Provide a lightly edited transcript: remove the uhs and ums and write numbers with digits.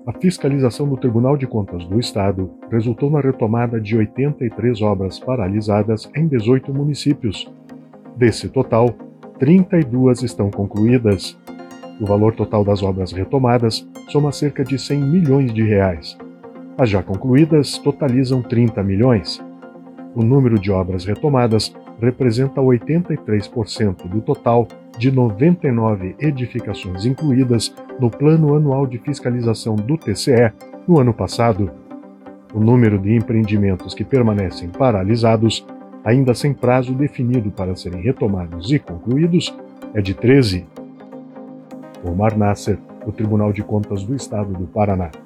A fiscalização do Tribunal de Contas do Estado resultou na retomada de 83 obras paralisadas em 18 municípios. Desse total, 32 estão concluídas. O valor total das obras retomadas soma cerca de 100 milhões de reais. As já concluídas totalizam 30 milhões. O número de obras retomadas representa 83% do total de 99 edificações incluídas no Plano Anual de Fiscalização do TCE no ano passado. O número de empreendimentos que permanecem paralisados, ainda sem prazo definido para serem retomados e concluídos, é de 13. Omar Nasser, do Tribunal de Contas do Estado do Paraná.